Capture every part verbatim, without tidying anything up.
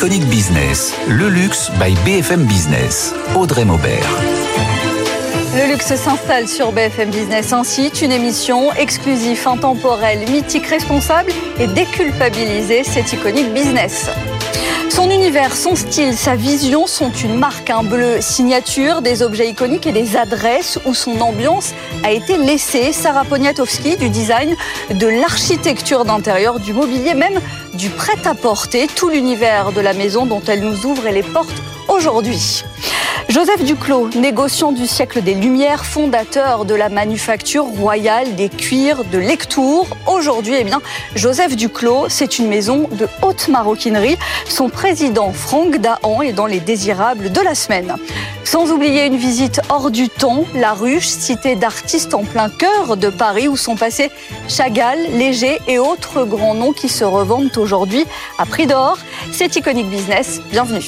Iconic Business, le luxe by B F M Business. Audrey Maubert. Le luxe s'installe sur B F M Business, ainsi une émission exclusive, intemporelle, mythique, responsable et déculpabilisée. C'est Iconic Business. Son univers, son style, sa vision sont une marque, un bleu signature, des objets iconiques et des adresses où son ambiance a été laissée. Sarah Poniatowski, du design, de l'architecture d'intérieur, du mobilier, même du prêt-à-porter, tout l'univers de la maison dont elle nous ouvre les portes aujourd'hui. Joseph Duclos, négociant du siècle des Lumières, fondateur de la manufacture royale des cuirs de Lectoure. Aujourd'hui, eh bien, Joseph Duclos, c'est une maison de haute maroquinerie. Son président, Franck Dahan, est dans les désirables de la semaine. Sans oublier une visite hors du temps, La Ruche, cité d'artistes en plein cœur de Paris, où sont passés Chagall, Léger et autres grands noms qui se revendent aujourd'hui à prix d'or. C'est Iconic Business, bienvenue.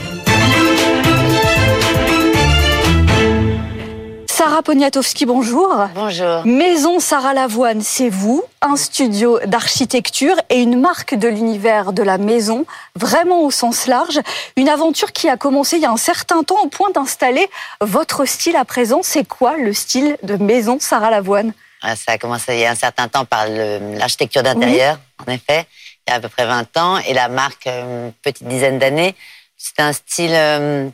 Sarah Poniatowski, bonjour. Bonjour. Maison Sarah Lavoine, c'est vous, un studio d'architecture et une marque de l'univers de la maison, vraiment au sens large. Une aventure qui a commencé il y a un certain temps au point d'installer votre style à présent. C'est quoi le style de Maison Sarah Lavoine ? Ça a commencé il y a un certain temps par le, l'architecture d'intérieur, oui. En effet, il y a à peu près vingt ans. Et la marque, une petite dizaine d'années, c'est un style... Euh,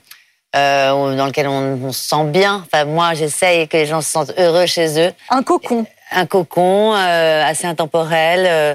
Euh, dans lequel on, on se sent bien. Enfin, moi, j'essaye que les gens se sentent heureux chez eux. Un cocon. Un cocon euh, assez intemporel, euh,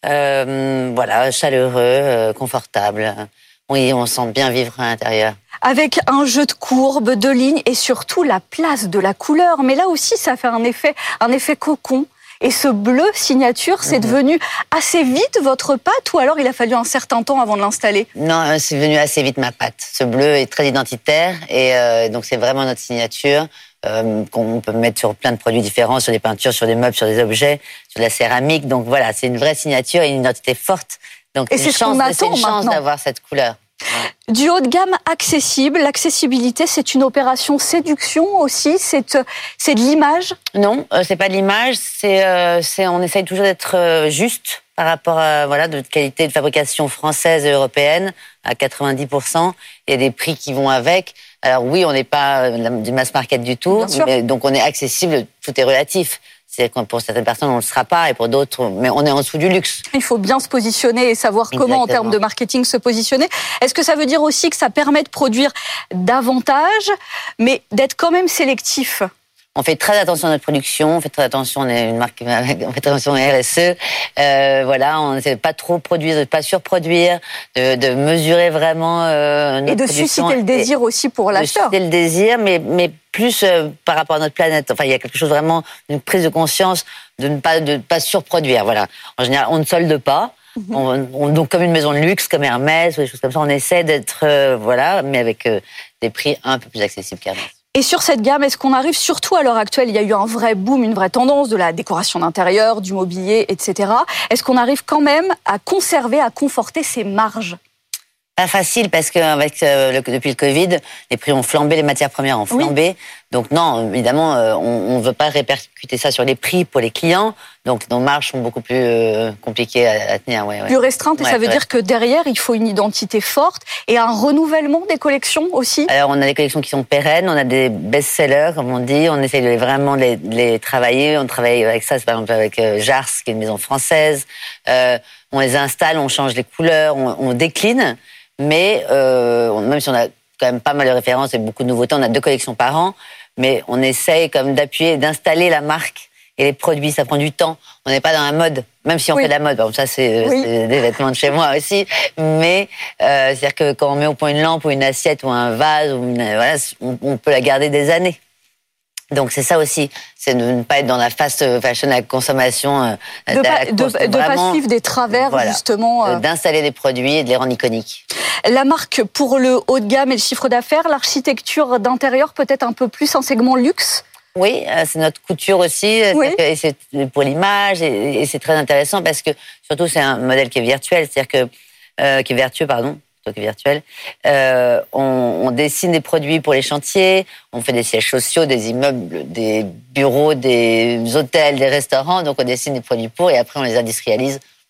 euh, voilà, chaleureux, euh, confortable. Oui, on sent bien vivre à l'intérieur. Avec un jeu de courbes, de lignes et surtout la place de la couleur. Mais là aussi, ça fait un effet, un effet cocon. Et ce bleu signature, c'est mmh. devenu assez vite votre patte ou alors il a fallu un certain temps avant de l'installer ? Non, c'est venu assez vite ma patte. Ce bleu est très identitaire et euh, donc c'est vraiment notre signature euh, qu'on peut mettre sur plein de produits différents, sur des peintures, sur des meubles, sur des objets, sur de la céramique. Donc voilà, c'est une vraie signature et une identité forte. Donc et c'est, c'est, chance, ce c'est une chance maintenant. d'avoir cette couleur. Du haut de gamme accessible, l'accessibilité, c'est une opération séduction aussi, c'est, c'est de l'image ? Non, euh, c'est pas de l'image, c'est, euh, c'est on essaye toujours d'être euh, juste par rapport à voilà de qualité de fabrication française et européenne à quatre-vingt-dix pour cent. Il y a des prix qui vont avec. Alors oui, on n'est pas euh, du mass market du tout, mais, donc on est accessible, tout est relatif. C'est que pour certaines personnes, on ne le sera pas, et pour d'autres, mais on est en dessous du luxe. Il faut bien se positionner et savoir Exactement. Comment, en termes de marketing, se positionner. Est-ce que ça veut dire aussi que ça permet de produire davantage, mais d'être quand même sélectif ? On fait très attention à notre production, on fait très attention, on est une marque, on fait très attention à R S E, euh, voilà, on ne sait pas trop produire, de ne pas surproduire, de, de mesurer vraiment euh, notre et de production. susciter le désir aussi pour l'acheteur. De susciter le désir, mais, mais plus euh, par rapport à notre planète. Enfin, il y a quelque chose vraiment, une prise de conscience de ne pas, de ne pas surproduire, voilà. En général, on ne solde pas. Mm-hmm. On, on, donc, comme une maison de luxe, comme Hermès, ou des choses comme ça, on essaie d'être, euh, voilà, mais avec euh, des prix un peu plus accessibles qu'Hermès. Et sur cette gamme, est-ce qu'on arrive, surtout à l'heure actuelle, il y a eu un vrai boom, une vraie tendance de la décoration d'intérieur, du mobilier, et cetera. Est-ce qu'on arrive quand même à conserver, à conforter ces marges ? Pas facile parce que avec euh, le, depuis le Covid, les prix ont flambé, les matières premières ont flambé. Oui. Donc non, évidemment, euh, on ne veut pas répercuter ça sur les prix pour les clients. Donc nos marges sont beaucoup plus euh, compliquées à, à tenir. Ouais, ouais. Plus restreintes, et ouais, ça veut ouais. dire que derrière, il faut une identité forte et un renouvellement des collections aussi. Alors on a des collections qui sont pérennes, on a des best-sellers, comme on dit. On essaye de les, vraiment de les, de les travailler. On travaille avec ça, c'est par exemple avec euh, Jars, qui est une maison française. Euh, on les installe, on change les couleurs, on, on décline. Mais euh, même si on a quand même pas mal de références et beaucoup de nouveautés, on a deux collections par an, mais on essaye comme d'appuyer, d'installer la marque et les produits, ça prend du temps. On n'est pas dans la mode, même si on oui. fait de la mode. Bon, ça, c'est, oui. c'est des vêtements de chez moi aussi. Mais euh, c'est-à-dire que quand on met au point une lampe ou une assiette ou un vase, ou une, voilà, on, on peut la garder des années. Donc c'est ça aussi, c'est de ne pas être dans la fast fashion, la consommation. Euh, de ne pas, pas suivre des travers, voilà, justement. Euh... D'installer des produits et de les rendre iconiques. La marque pour le haut de gamme et le chiffre d'affaires, l'architecture d'intérieur peut-être un peu plus un segment luxe ? Oui, c'est notre couture aussi, oui. Et c'est pour l'image, et c'est très intéressant parce que surtout c'est un modèle qui est virtuel, c'est-à-dire que euh, qui est vertueux, pardon. virtuel. Euh, on, on dessine des produits pour les chantiers, on fait des sièges sociaux, des immeubles, des bureaux, des hôtels, des restaurants. Donc on dessine des produits pour et après on les industrialise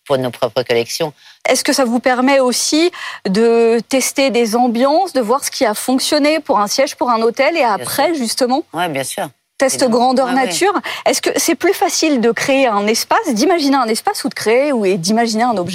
pour nos propres collections. Est-ce que ça vous permet aussi de tester des ambiances, de voir ce qui a fonctionné pour un siège, pour un hôtel, et après, justement, oui, bien sûr. Test grandeur ouais, nature. Ouais. Est-ce que c'est plus facile de créer un espace, d'imaginer un espace, ou de créer ou d'imaginer un objet ?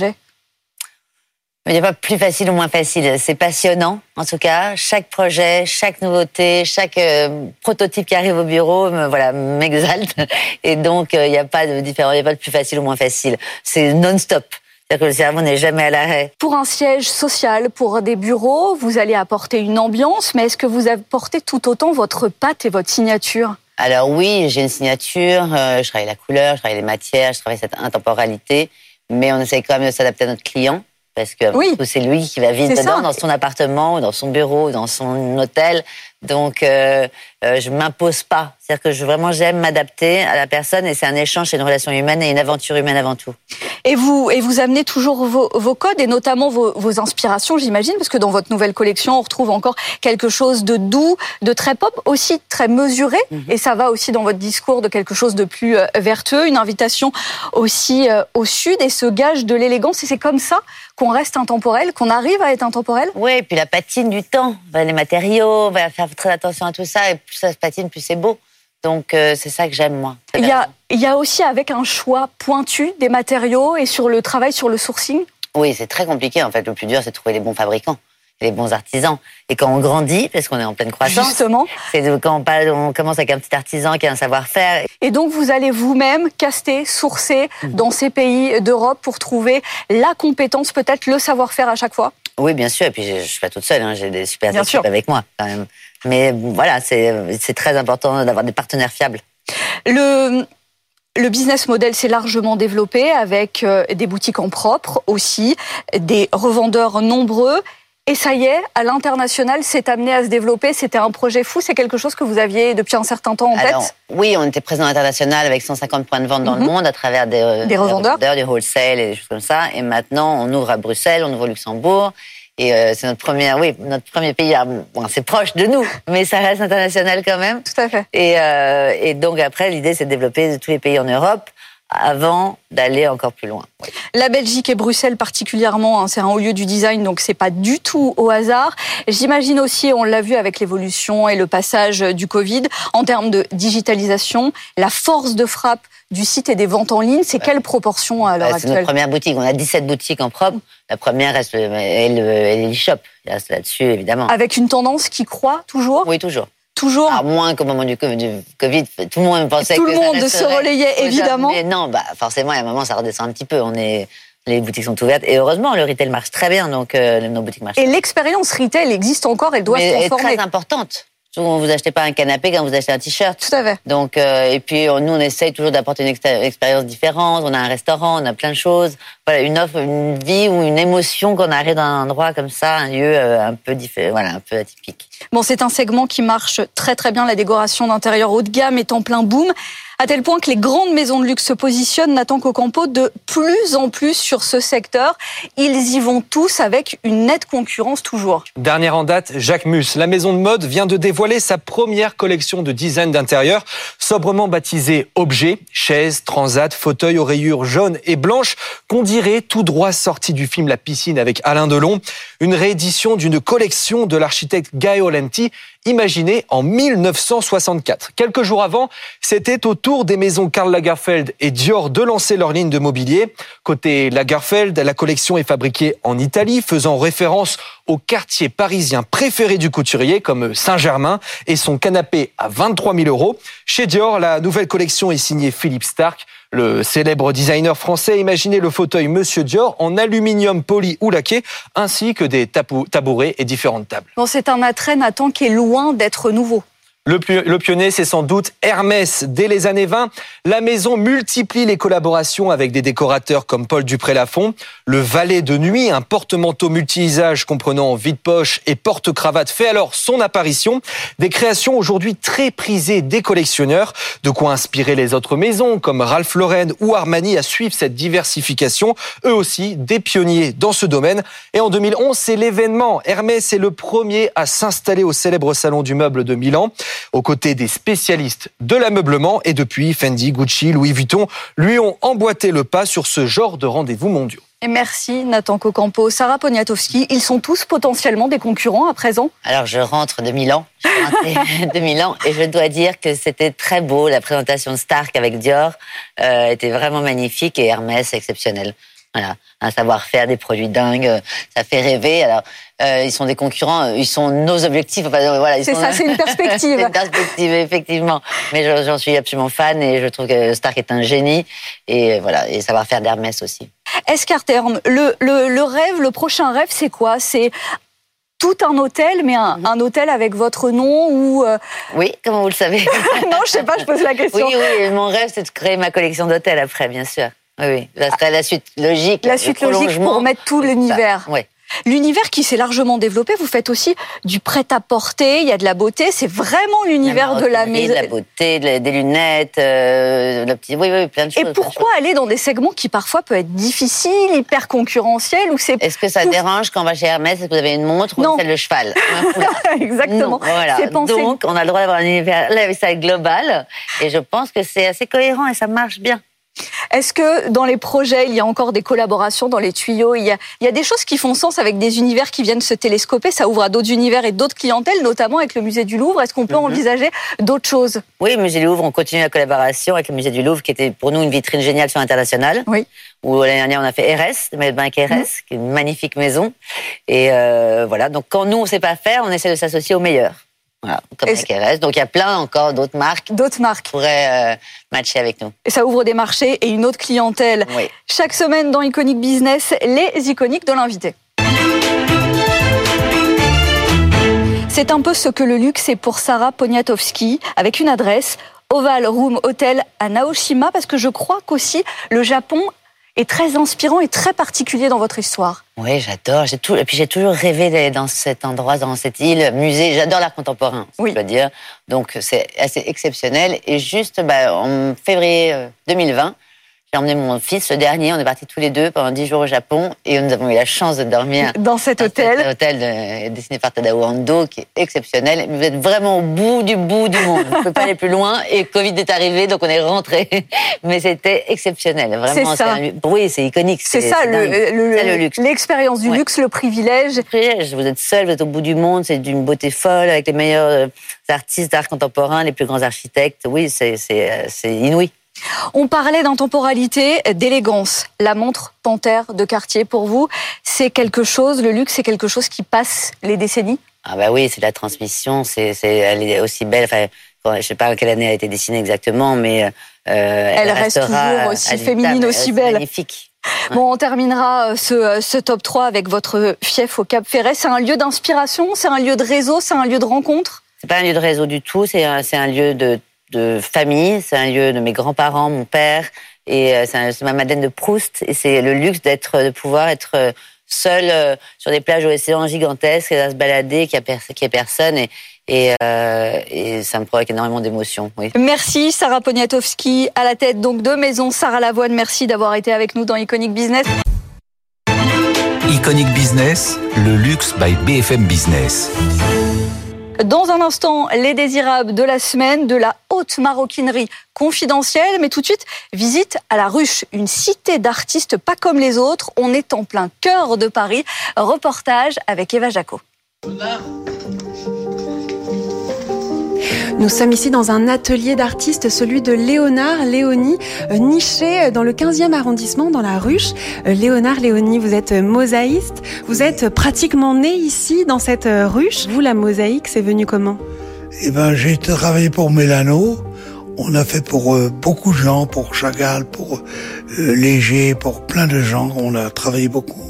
Il n'y a pas plus facile ou moins facile. C'est passionnant, en tout cas. Chaque projet, chaque nouveauté, chaque euh, prototype qui arrive au bureau, me, voilà, m'exalte. Et donc, euh, il n'y a pas de différence, il n'y a pas de plus facile ou moins facile. C'est non-stop. C'est-à-dire que le cerveau n'est jamais à l'arrêt. Pour un siège social, pour des bureaux, vous allez apporter une ambiance, mais est-ce que vous apportez tout autant votre patte et votre signature ? Alors oui, j'ai une signature, euh, je travaille la couleur, je travaille les matières, je travaille cette intemporalité, mais on essaie quand même de s'adapter à notre client, parce que oui. c'est lui qui va vivre dedans, ça. Dans son appartement, dans son bureau, dans son hôtel. Donc, euh, euh, je m'impose pas. C'est-à-dire que je, vraiment, j'aime m'adapter à la personne, et c'est un échange, c'est une relation humaine et une aventure humaine avant tout. Et vous, et vous amenez toujours vos, vos codes et notamment vos, vos inspirations, j'imagine, parce que dans votre nouvelle collection, on retrouve encore quelque chose de doux, de très pop, aussi très mesuré. Mm-hmm. Et ça va aussi dans votre discours de quelque chose de plus euh, vertueux, une invitation aussi euh, au sud et ce gage de l'élégance. Et c'est comme ça qu'on reste intemporel, qu'on arrive à être intemporel. Oui, et puis la patine du temps, les matériaux, on va faire très attention à tout ça, et plus ça se patine, plus c'est beau. Donc euh, c'est ça que j'aime, moi. Il y a, il y a aussi avec un choix pointu des matériaux et sur le travail sur le sourcing. Oui, c'est très compliqué en fait. Le plus dur, c'est de trouver les bons fabricants, les bons artisans. Et quand on grandit, parce qu'on est en pleine croissance, justement, c'est quand on, parle, on commence avec un petit artisan qui a un savoir-faire. Et donc vous allez vous-même caster, sourcer mmh. dans ces pays d'Europe pour trouver la compétence, peut-être le savoir-faire à chaque fois. Oui, bien sûr. Et puis je, je suis pas toute seule, hein. J'ai des super bien équipes sûr. avec moi quand même. Mais voilà, c'est, c'est très important d'avoir des partenaires fiables. Le, le business model s'est largement développé avec des boutiques en propre aussi, des revendeurs nombreux. Et ça y est, à l'international, c'est amené à se développer. C'était un projet fou. C'est quelque chose que vous aviez depuis un certain temps en Alors, tête ? Oui, on était présent à l'international avec cent cinquante points de vente dans mm-hmm. le monde à travers des, des revendeurs, des, des wholesale et des choses comme ça. Et maintenant, on ouvre à Bruxelles, on ouvre au Luxembourg. Et euh, c'est notre premier, oui, notre premier pays. Bon, c'est proche de nous, mais ça reste international quand même. Tout à fait. Et, euh, et donc après, l'idée, c'est de développer tous les pays en Europe avant d'aller encore plus loin. Oui. La Belgique et Bruxelles particulièrement, hein, c'est un haut lieu du design, donc c'est pas du tout au hasard. J'imagine aussi, on l'a vu avec l'évolution et le passage du Covid, en termes de digitalisation, la force de frappe du site et des ventes en ligne, c'est ouais. quelle proportion à l'heure ouais, actuelle ? C'est notre première boutique, on a dix-sept boutiques en propre. La première reste le, est l'e-shop, il reste là-dessus évidemment. Avec une tendance qui croît toujours ? Oui, toujours. Toujours. Alors, moins qu'au moment du Covid, tout le monde pensait tout que le monde ça se relayait, évidemment. Mais non, bah, forcément, à un moment, ça redescend un petit peu. On est, les boutiques sont ouvertes. Et heureusement, le retail marche très bien, donc euh, nos boutiques marchent. Et l'expérience retail existe encore, elle doit mais se transformer. Elle est très importante. Souvent, vous achetez pas un canapé quand vous achetez un t-shirt. Tout à fait. Donc, euh, et puis, nous, on essaye toujours d'apporter une expérience différente. On a un restaurant, on a plein de choses. Voilà, une offre, une vie ou une émotion quand on arrive dans un endroit comme ça, un lieu euh, un peu différent, voilà, un peu atypique. Bon, c'est un segment qui marche très très bien, la décoration d'intérieur haut de gamme est en plein boom, à tel point que les grandes maisons de luxe se positionnent, Nathan Cocampo, de plus en plus sur ce secteur. Ils y vont tous avec une nette concurrence toujours. Dernière en date, Jacquemus. La maison de mode vient de dévoiler sa première collection de design d'intérieur, sobrement baptisée Objet. Chaises, transat, fauteuils aux rayures jaunes et blanches, qu'on dirait tout droit sorti du film La Piscine avec Alain Delon. Une réédition d'une collection de l'architecte Gaio Lenti, imaginée en mille neuf cent soixante-quatre. Quelques jours avant, c'était au tour des maisons Karl Lagerfeld et Dior de lancer leur ligne de mobilier. Côté Lagerfeld, la collection est fabriquée en Italie, faisant référence au quartier parisien préféré du couturier, comme Saint-Germain, et son canapé à vingt-trois mille euros. Chez Dior, la nouvelle collection est signée Philippe Starck. Le célèbre designer français a imaginé le fauteuil Monsieur Dior en aluminium poli ou laqué, ainsi que des tabou- tabourets et différentes tables. Bon, c'est un attrait, Nathan, qui est loin d'être nouveau. Le, le pionnier, c'est sans doute Hermès. Dès les années vingt, la maison multiplie les collaborations avec des décorateurs comme Paul Dupré-Lafont. Le valet de nuit, un porte-manteau multi-usage comprenant vide-poche et porte-cravate, fait alors son apparition. Des créations aujourd'hui très prisées des collectionneurs. De quoi inspirer les autres maisons comme Ralph Lauren ou Armani à suivre cette diversification. Eux aussi, des pionniers dans ce domaine. Et en deux mille onze, c'est l'événement. Hermès est le premier à s'installer au célèbre salon du meuble de Milan. aux côtés des spécialistes de l'ameublement. Et depuis, Fendi, Gucci, Louis Vuitton lui ont emboîté le pas sur ce genre de rendez-vous mondiaux. Et merci Nathan Cocampo, Sarah Poniatowski. Ils sont tous potentiellement des concurrents à présent? Alors je rentre de Milan, je rentre de Milan et je dois dire que c'était très beau. La présentation de Stark avec Dior euh, était vraiment magnifique et Hermès exceptionnel. Voilà, un savoir-faire, des produits dingues, ça fait rêver. Alors euh, ils sont des concurrents, ils sont nos objectifs. Enfin, voilà, ils c'est sont... ça, c'est une perspective. C'est une perspective effectivement. Mais j'en suis absolument fan et je trouve que Stark est un génie et voilà, et savoir-faire d'Hermès aussi. Est-ce qu'à terme, le, le, le rêve, le prochain rêve, c'est quoi? C'est tout un hôtel, mais un, un hôtel avec votre nom ou euh... Oui, comment vous le savez? Non, je sais pas, je pose la question. Oui, oui, mon rêve, c'est de créer ma collection d'hôtels après, bien sûr. Oui, oui, ça serait la suite logique. La suite logique pour mettre tout l'univers. Oui. L'univers qui s'est largement développé, vous faites aussi du prêt-à-porter, il y a de la beauté, c'est vraiment l'univers de la maison. De la beauté, des lunettes, euh, de petit... oui, oui, plein de choses. Et pourquoi aller dans des segments qui parfois peuvent être difficiles, hyper concurrentiels, où c'est... Est-ce que ça tout... dérange quand on va chez Hermès, est-ce que vous avez une montre ou celle de cheval? Exactement. Non, voilà. C'est pensé... Donc, on a le droit d'avoir un univers là, ça global, et je pense que c'est assez cohérent et ça marche bien. Est-ce que dans les projets, il y a encore des collaborations dans les tuyaux? Il y a, il y a des choses qui font sens avec des univers qui viennent se télescoper. Ça ouvre à d'autres univers et d'autres clientèles, notamment avec le musée du Louvre. Est-ce qu'on peut mm-hmm. envisager d'autres choses? Oui, le musée du Louvre, on continue la collaboration avec le musée du Louvre, qui était pour nous une vitrine géniale sur l'international. Oui. Où l'année dernière, on a fait R S, le maître de bain avec R S, mm-hmm. qui est une magnifique maison. Et euh, voilà, donc quand nous, on ne sait pas faire, on essaie de s'associer aux meilleurs. Voilà, comme avec R S. Donc il y a plein encore d'autres marques. D'autres marques. Qui pourraient euh, matcher avec nous. Et ça ouvre des marchés et une autre clientèle. Oui. Chaque semaine dans Iconic Business, les iconiques de l'invité. C'est un peu ce que le luxe est pour Sarah Poniatowski, avec une adresse, Oval Room Hotel à Naoshima, parce que je crois qu'aussi le Japon est très inspirant et très particulier dans votre histoire. Oui, j'adore. J'ai tout... Et puis j'ai toujours rêvé d'aller dans cet endroit, dans cette île, musée. J'adore l'art contemporain, oui. je dois dire. Donc c'est assez exceptionnel. Et juste bah, en février deux mille vingt, j'ai emmené mon fils, le dernier. On est partis tous les deux pendant dix jours au Japon et nous avons eu la chance de dormir dans cet hôtel. Cet hôtel de... dessiné par Tadao Ando, qui est exceptionnel. Vous êtes vraiment au bout du bout du monde. Vous ne pouvez pas aller plus loin. Et Covid est arrivé, donc on est rentré. Mais c'était exceptionnel. Vraiment, c'est ça. C'est un... Oui, c'est iconique. C'est, c'est ça, le, le, c'est le luxe. L'expérience du ouais. luxe, le privilège. Le privilège. Vous êtes seul, vous êtes au bout du monde. C'est d'une beauté folle, avec les meilleurs artistes d'art contemporain, les plus grands architectes. Oui, c'est, c'est, c'est inouï. On parlait d'intemporalité, d'élégance. La montre Panthère de Cartier, pour vous, c'est quelque chose, le luxe, c'est quelque chose qui passe les décennies? Ah bah oui, c'est la transmission, c'est, c'est, elle est aussi belle. Enfin, je ne sais pas quelle année elle a été dessinée exactement, mais euh, elle, elle reste toujours aussi féminine, aussi belle. Magnifique. Ouais. Bon, on terminera ce, ce top trois avec votre fief au Cap Ferret. C'est un lieu d'inspiration, c'est un lieu de réseau, c'est un lieu de rencontre? C'est pas un lieu de réseau du tout, c'est un, c'est un lieu de de famille, c'est un lieu de mes grands-parents, mon père, et c'est, un, c'est ma Madeleine de Proust, et c'est le luxe d'être, de pouvoir être seul euh, sur des plages océans gigantesques, à se balader, qu'il n'y ait personne, et, et, euh, et ça me provoque énormément d'émotions. Oui. Merci Sarah Poniatowski, à la tête donc de Maison Sarah Lavoine, merci d'avoir été avec nous dans Iconic Business. Iconic Business, le luxe by B F M Business. Dans un instant, les désirables de la semaine, de la haute maroquinerie confidentielle. Mais tout de suite, visite à la Ruche, une cité d'artistes pas comme les autres. On est en plein cœur de Paris. Reportage avec Eva Jaco. Nous sommes ici dans un atelier d'artistes, celui de Léonard Léonie, niché dans le quinzième arrondissement, dans la Ruche. Léonard Léonie, vous êtes mosaïste, vous êtes pratiquement né ici, dans cette ruche. Vous, la mosaïque, c'est venu comment? Eh ben, j'ai travaillé pour Mélano. On a fait pour euh, beaucoup de gens, pour Chagall, pour euh, Léger, pour plein de gens. On a travaillé beaucoup.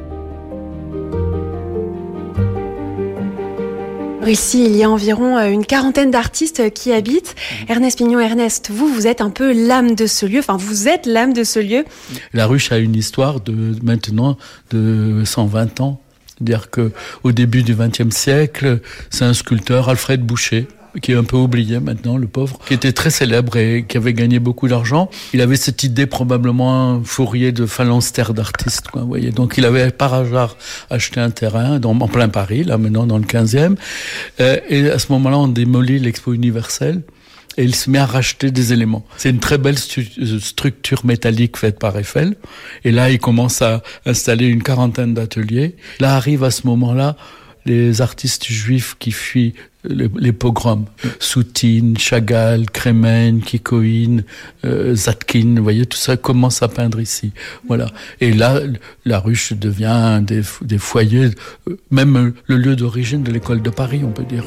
Ici, il y a environ une quarantaine d'artistes qui habitent. Ernest Pignon, Ernest, vous, vous êtes un peu l'âme de ce lieu. Enfin, vous êtes l'âme de ce lieu. La Ruche a une histoire de maintenant de cent vingt ans. C'est-à-dire que au début du vingtième siècle, c'est un sculpteur, Alfred Boucher, qui est un peu oublié maintenant, le pauvre, qui était très célèbre et qui avait gagné beaucoup d'argent. Il avait cette idée probablement Fourier de phalanstère d'artiste, quoi, vous voyez. Donc il avait par hasard acheté un terrain dans, en plein Paris, là maintenant dans le quinzième, euh, et à ce moment-là on démolit l'Expo universelle. Et il se met à racheter des éléments. C'est une très belle stu- structure métallique faite par Eiffel. Et là, il commence à installer une quarantaine d'ateliers. Là arrivent à ce moment-là les artistes juifs qui fuient les, les pogroms. Soutine, Chagall, Kremen, Kikoïn, euh, Zatkin, vous voyez, tout ça commence à peindre ici. Voilà. Et là, la ruche devient un des, des foyers, même le lieu d'origine de l'école de Paris, on peut dire.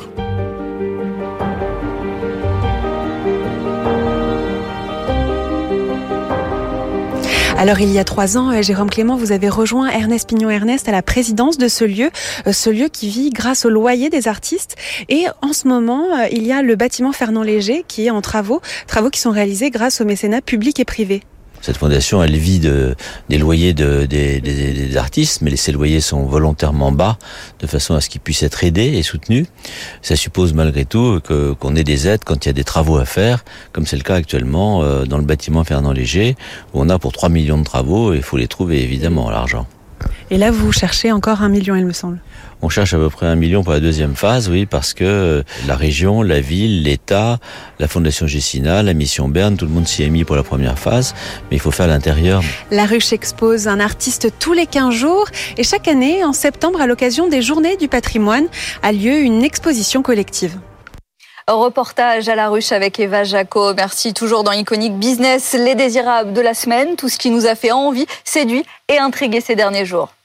Alors il y a trois ans, Jérôme Clément, vous avez rejoint Ernest Pignon-Ernest à la présidence de ce lieu, ce lieu qui vit grâce au loyer des artistes. Et en ce moment, il y a le bâtiment Fernand Léger qui est en travaux, travaux qui sont réalisés grâce au mécénat public et privé. Cette fondation, elle vit de, des loyers de, des, des, des artistes, mais ces loyers sont volontairement bas, de façon à ce qu'ils puissent être aidés et soutenus. Ça suppose malgré tout que, qu'on ait des aides quand il y a des travaux à faire, comme c'est le cas actuellement euh, dans le bâtiment Fernand Léger, où on a pour trois millions de travaux, et il faut les trouver évidemment, l'argent. Et là, vous cherchez encore un million, il me semble. On cherche à peu près un million pour la deuxième phase, oui, parce que la région, la ville, l'État, la Fondation Gessina, la Mission Berne, tout le monde s'y est mis pour la première phase, mais il faut faire l'intérieur. La Ruche expose un artiste tous les quinze jours et chaque année, en septembre, à l'occasion des Journées du patrimoine, a lieu une exposition collective. Reportage à la Ruche avec Eva Jaco. Merci, toujours dans Iconic Business, les désirables de la semaine, tout ce qui nous a fait envie, séduit et intrigué ces derniers jours.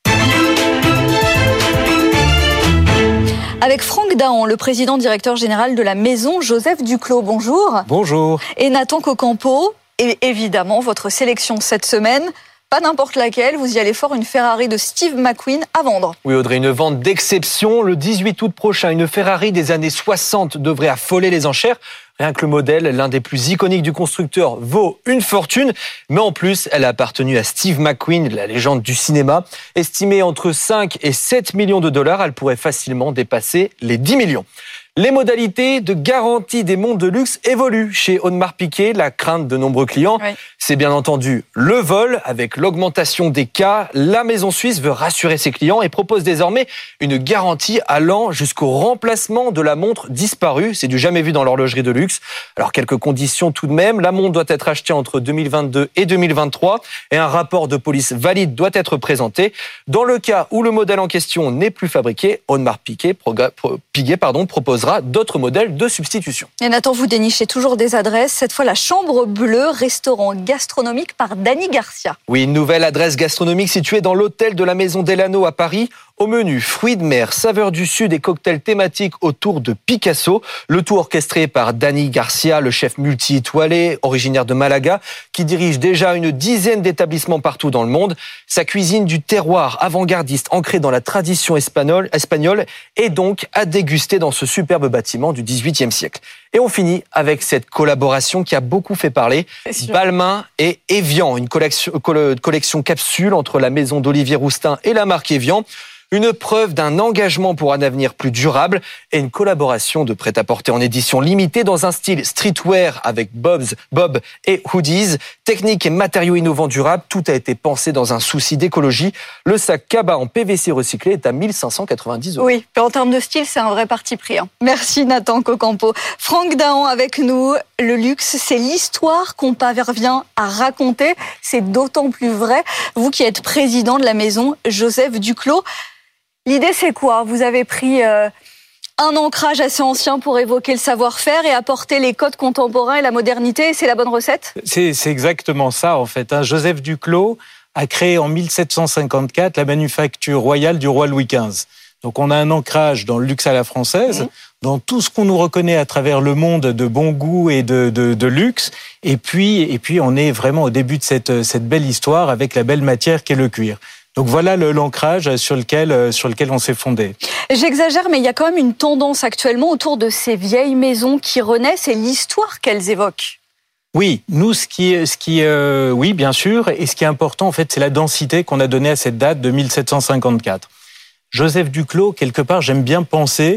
Avec Franck Daon, le président directeur général de la maison Joseph Duclos. Bonjour. Bonjour. Et Nathan Cocampo, et évidemment votre sélection cette semaine. Pas n'importe laquelle, vous y allez fort, une Ferrari de Steve McQueen à vendre. Oui Audrey, une vente d'exception. Le dix-huit août prochain, une Ferrari des années soixante devrait affoler les enchères. Rien que le modèle, l'un des plus iconiques du constructeur, vaut une fortune. Mais en plus, elle a appartenu à Steve McQueen, la légende du cinéma. Estimée entre cinq et sept millions de dollars, elle pourrait facilement dépasser les dix millions. Les modalités de garantie des montres de luxe évoluent chez Audemars Piguet. La crainte de nombreux clients, oui. c'est bien entendu le vol. Avec l'augmentation des cas, la maison suisse veut rassurer ses clients et propose désormais une garantie allant jusqu'au remplacement de la montre disparue. C'est du jamais vu dans l'horlogerie de luxe. Alors, quelques conditions tout de même. La montre doit être achetée entre deux mille vingt-deux et deux mille vingt-trois et un rapport de police valide doit être présenté. Dans le cas où le modèle en question n'est plus fabriqué, Audemars Piguet, Piguet pardon, propose d'autres modèles de substitution. Et Nathan, vous dénichez toujours des adresses. Cette fois, la Chambre Bleue, restaurant gastronomique par Dany Garcia. Oui, une nouvelle adresse gastronomique située dans l'hôtel de la Maison Delano à Paris. Au menu, fruits de mer, saveurs du Sud et cocktails thématiques autour de Picasso. Le tout orchestré par Dany Garcia, le chef multi-étoilé, originaire de Malaga, qui dirige déjà une dizaine d'établissements partout dans le monde. Sa cuisine du terroir avant-gardiste, ancrée dans la tradition espagnole, espagnole, est donc à déguster dans ce superbe bâtiment du dix-huitième siècle. Et on finit avec cette collaboration qui a beaucoup fait parler. Balmain et Evian, une collection, collection capsule entre la maison d'Olivier Roustin et la marque Evian. Une preuve d'un engagement pour un avenir plus durable et une collaboration de prêt-à-porter en édition limitée dans un style streetwear avec Bob's, Bob et hoodies. Technique et matériaux innovants durables, tout a été pensé dans un souci d'écologie. Le sac Kaba en P V C recyclé est à mille cinq cent quatre-vingt-dix euros. Oui, en termes de style, c'est un vrai parti pris. Hein. Merci Nathan Cocampo. Franck Daon avec nous. Le luxe, c'est l'histoire qu'on parvient à raconter. C'est d'autant plus vrai. Vous qui êtes président de la maison Joseph Duclos, l'idée, c'est quoi ? Vous avez pris euh, un ancrage assez ancien pour évoquer le savoir-faire et apporter les codes contemporains et la modernité. C'est la bonne recette ? C'est, c'est exactement ça, en fait. Hein. Joseph Duclos a créé en mille sept cent cinquante-quatre la manufacture royale du roi Louis quinze. Donc, on a un ancrage dans le luxe à la française, mmh. dans tout ce qu'on nous reconnaît à travers le monde de bon goût et de, de, de luxe. Et puis, et puis, on est vraiment au début de cette, cette belle histoire avec la belle matière qu'est le cuir. Donc voilà le, l'ancrage sur lequel, sur lequel on s'est fondé. J'exagère, mais il y a quand même une tendance actuellement autour de ces vieilles maisons qui renaissent et l'histoire qu'elles évoquent. Oui, nous, ce qui, ce qui, euh, oui, bien sûr, et ce qui est important, en fait, c'est la densité qu'on a donnée à cette date de mille sept cent cinquante-quatre. Joseph Duclos, quelque part, j'aime bien penser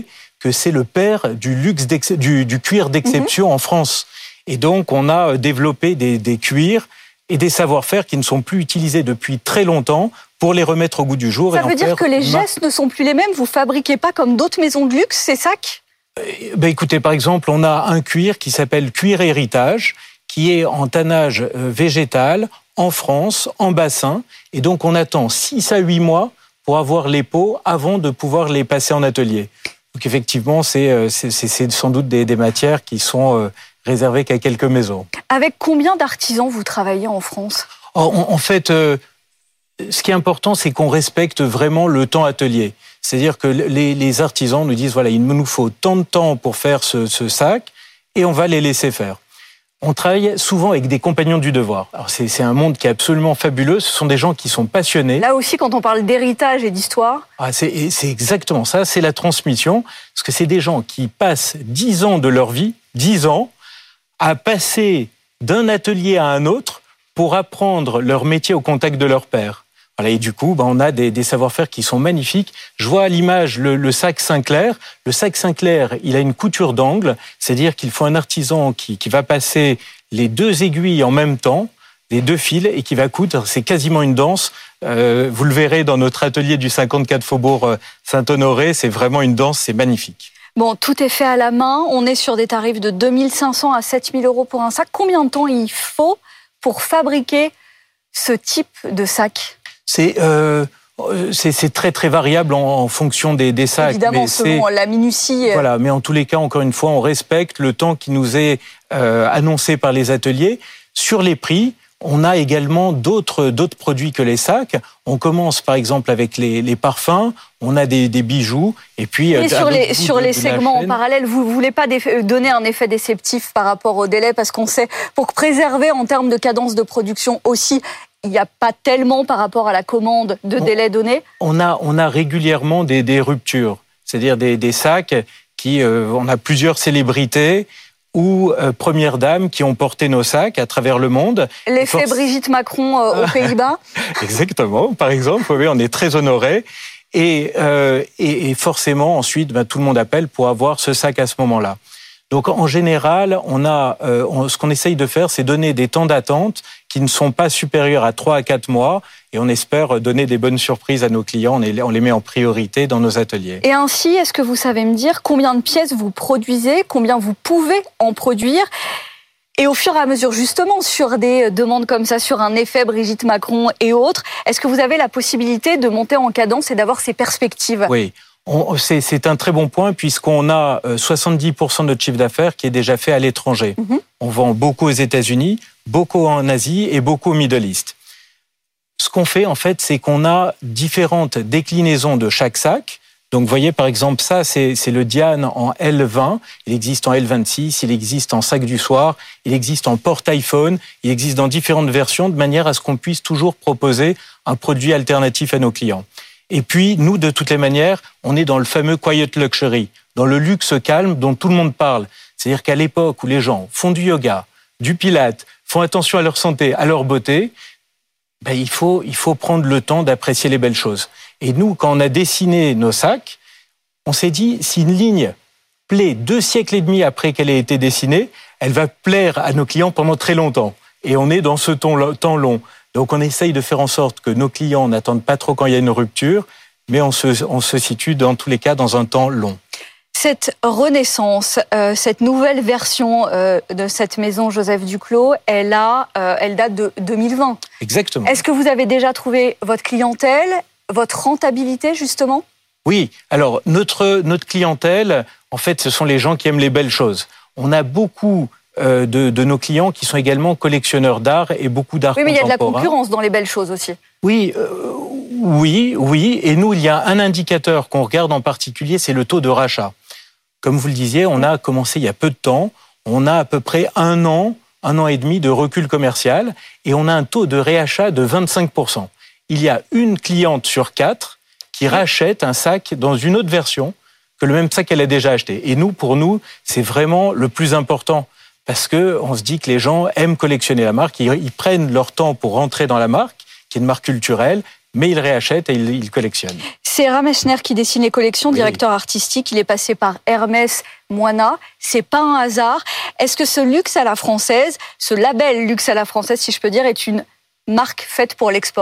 que c'est le père du luxe du, du cuir d'exception mmh. en France. Et donc, on a développé des, des cuirs et des savoir-faire qui ne sont plus utilisés depuis très longtemps pour les remettre au goût du jour. Ça et veut dire que les gestes ne sont plus les mêmes. Vous fabriquez pas comme d'autres maisons de luxe ces sacs ? Ben écoutez, par exemple, on a un cuir qui s'appelle cuir héritage, qui est en tannage végétal, en France, en bassin. Et donc, on attend six à huit mois pour avoir les peaux avant de pouvoir les passer en atelier. Donc, effectivement, c'est, c'est, c'est sans doute des, des matières qui sont réservées qu'à quelques maisons. Avec combien d'artisans vous travaillez en France ? En, en fait, euh, ce qui est important, c'est qu'on respecte vraiment le temps atelier. C'est-à-dire que les, les artisans nous disent, voilà, il nous faut tant de temps pour faire ce, ce sac, et on va les laisser faire. On travaille souvent avec des compagnons du devoir. Alors c'est, c'est un monde qui est absolument fabuleux. Ce sont des gens qui sont passionnés. Là aussi, quand on parle d'héritage et d'histoire... Ah, c'est, c'est exactement ça, c'est la transmission. Parce que c'est des gens qui passent dix ans de leur vie, dix ans, à passer d'un atelier à un autre pour apprendre leur métier au contact de leur père. Voilà, et du coup, ben, on a des, des savoir-faire qui sont magnifiques. Je vois à l'image le, le sac Sinclair. Le sac Sinclair, il a une couture d'angle, c'est-à-dire qu'il faut un artisan qui, qui va passer les deux aiguilles en même temps, les deux fils, et qui va coudre. C'est quasiment une danse. Euh, vous le verrez dans notre atelier du cinquante-quatre Faubourg Saint-Honoré. C'est vraiment une danse, c'est magnifique. Bon, tout est fait à la main. On est sur des tarifs de deux mille cinq cents à sept mille euros pour un sac. Combien de temps il faut pour fabriquer ce type de sac ? C'est, euh, c'est, c'est très très variable en, en fonction des, des sacs. Évidemment, mais selon c'est, la minutie. Voilà, mais en tous les cas, encore une fois, on respecte le temps qui nous est euh, annoncé par les ateliers. Sur les prix, on a également d'autres, d'autres produits que les sacs. On commence par exemple avec les, les parfums, on a des, des bijoux, et puis... Et sur les, sur de, les de segments en parallèle, vous ne voulez pas donner un effet déceptif par rapport au délai, parce qu'on sait, pour préserver en termes de cadence de production aussi, il n'y a pas tellement par rapport à la commande de délai donné. On a, on a régulièrement des, des ruptures, c'est-à-dire des, des sacs qui... Euh, on a plusieurs célébrités ou euh, premières dames qui ont porté nos sacs à travers le monde. L'effet force... Brigitte Macron euh, aux Pays-Bas. Exactement, par exemple, oui, on est très honorés. Et, euh, et, et forcément, ensuite, ben, tout le monde appelle pour avoir ce sac à ce moment-là. Donc, en général, on a, euh, on, ce qu'on essaye de faire, c'est donner des temps d'attente qui ne sont pas supérieurs à trois à quatre mois. Et on espère donner des bonnes surprises à nos clients. On les, on les met en priorité dans nos ateliers. Et ainsi, est-ce que vous savez me dire combien de pièces vous produisez, combien vous pouvez en produire ? Et au fur et à mesure, justement, sur des demandes comme ça, sur un effet Brigitte Macron et autres, est-ce que vous avez la possibilité de monter en cadence et d'avoir ces perspectives ? Oui. On, c'est, c'est un très bon point puisqu'on a soixante-dix pour cent de notre chiffre d'affaires qui est déjà fait à l'étranger. Mmh. On vend beaucoup aux États-Unis, beaucoup en Asie et beaucoup au Middle East. Ce qu'on fait, en fait, c'est qu'on a différentes déclinaisons de chaque sac. Donc, vous voyez, par exemple, ça, c'est, c'est le Diane en L vingt. Il existe en L vingt-six, il existe en sac du soir, il existe en porte-iPhone, il existe dans différentes versions de manière à ce qu'on puisse toujours proposer un produit alternatif à nos clients. Et puis, nous, de toutes les manières, on est dans le fameux quiet luxury, dans le luxe calme dont tout le monde parle. C'est-à-dire qu'à l'époque où les gens font du yoga, du pilate, font attention à leur santé, à leur beauté, ben, il faut, il faut prendre le temps d'apprécier les belles choses. Et nous, quand on a dessiné nos sacs, on s'est dit, si une ligne plaît deux siècles et demi après qu'elle ait été dessinée, elle va plaire à nos clients pendant très longtemps. Et on est dans ce temps long. Donc, on essaye de faire en sorte que nos clients n'attendent pas trop quand il y a une rupture, mais on se, on se situe dans tous les cas dans un temps long. Cette renaissance, euh, cette nouvelle version euh, de cette maison Joseph Duclos, elle, a, euh, elle date de deux mille vingt. Exactement. Est-ce que vous avez déjà trouvé votre clientèle, votre rentabilité, justement ? Oui. Alors, notre, notre clientèle, en fait, ce sont les gens qui aiment les belles choses. On a beaucoup... De, de nos clients qui sont également collectionneurs d'art et beaucoup d'art contemporain. Oui, mais il y a de la concurrence dans les belles choses aussi. Oui, euh, oui, oui. Et nous, il y a un indicateur qu'on regarde en particulier, c'est le taux de rachat. Comme vous le disiez, on a commencé il y a peu de temps. On a à peu près un an, un an et demi de recul commercial et on a un taux de réachat de vingt-cinq pour cent. Il y a une cliente sur quatre qui rachète un sac dans une autre version que le même sac qu'elle a déjà acheté. Et nous, pour nous, c'est vraiment le plus important. Parce que on se dit que les gens aiment collectionner la marque, ils, ils prennent leur temps pour rentrer dans la marque, qui est une marque culturelle, mais ils réachètent et ils, ils collectionnent. C'est Ramesh Ner qui dessine les collections, oui. Directeur artistique. Il est passé par Hermès, Moina. C'est pas un hasard. Est-ce que ce luxe à la française, ce label luxe à la française, si je peux dire, est une marque faite pour l'export ?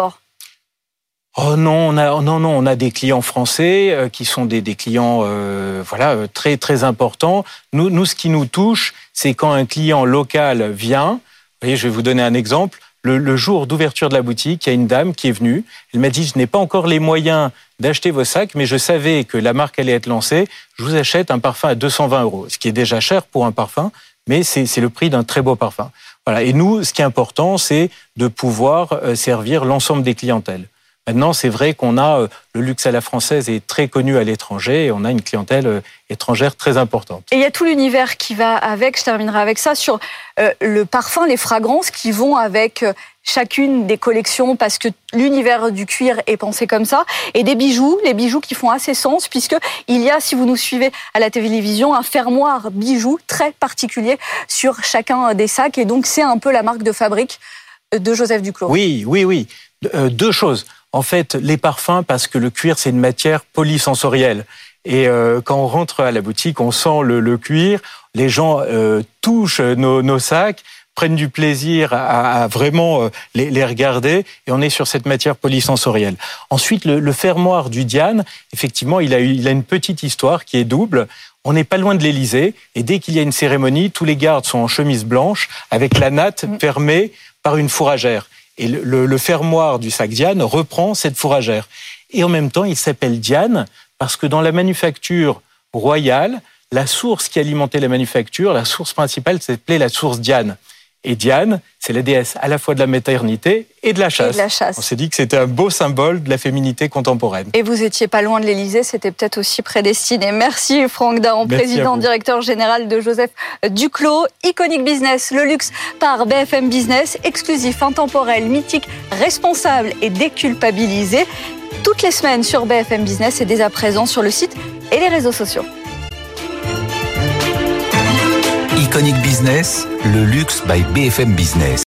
Oh non, on a non non, on a des clients français euh, qui sont des des clients euh, voilà très très importants. Nous nous ce qui nous touche, c'est quand un client local vient. Vous voyez, je vais vous donner un exemple. Le, le jour d'ouverture de la boutique, il y a une dame qui est venue. Elle m'a dit, je n'ai pas encore les moyens d'acheter vos sacs, mais je savais que la marque allait être lancée. Je vous achète un parfum à deux cent vingt euros, ce qui est déjà cher pour un parfum, mais c'est, c'est le prix d'un très beau parfum. Voilà. Et nous, ce qui est important, c'est de pouvoir servir l'ensemble des clientèles. Maintenant, c'est vrai qu'on a le luxe à la française est très connu à l'étranger et on a une clientèle étrangère très importante. Et il y a tout l'univers qui va avec. Je terminerai avec ça sur euh, le parfum, les fragrances qui vont avec euh, chacune des collections parce que l'univers du cuir est pensé comme ça. Et des bijoux, les bijoux qui font assez sens puisque il y a, si vous nous suivez à la télévision, un fermoir bijoux très particulier sur chacun des sacs. Et donc, c'est un peu la marque de fabrique de Joseph Duclos. Oui, oui, oui. Euh, deux choses. En fait, les parfums, parce que le cuir, c'est une matière polysensorielle. Et euh, quand on rentre à la boutique, on sent le, le cuir, les gens euh, touchent nos, nos sacs, prennent du plaisir à, à vraiment euh, les, les regarder, et on est sur cette matière polysensorielle. Ensuite, le, le fermoir du Diane, effectivement, il a, eu, il a une petite histoire qui est double. On n'est pas loin de l'Élysée, et dès qu'il y a une cérémonie, tous les gardes sont en chemise blanche, avec la natte fermée par une fourragère. Et le, le, le fermoir du sac Diane reprend cette fourragère. Et en même temps, il s'appelle Diane parce que dans la manufacture royale, la source qui alimentait la manufacture, la source principale s'appelait la source Diane. Et Diane, c'est la déesse à la fois de la maternité et de la chasse. Et de la chasse. On s'est dit que c'était un beau symbole de la féminité contemporaine. Et vous étiez pas loin de l'Élysée, c'était peut-être aussi prédestiné. Merci Franck Dahan, Merci président directeur général de Joseph Duclos. Iconic Business, le luxe par B F M Business, exclusif, intemporel, mythique, responsable et déculpabilisé. Toutes les semaines sur B F M Business et dès à présent sur le site et les réseaux sociaux. Iconic Business, le luxe by B F M Business.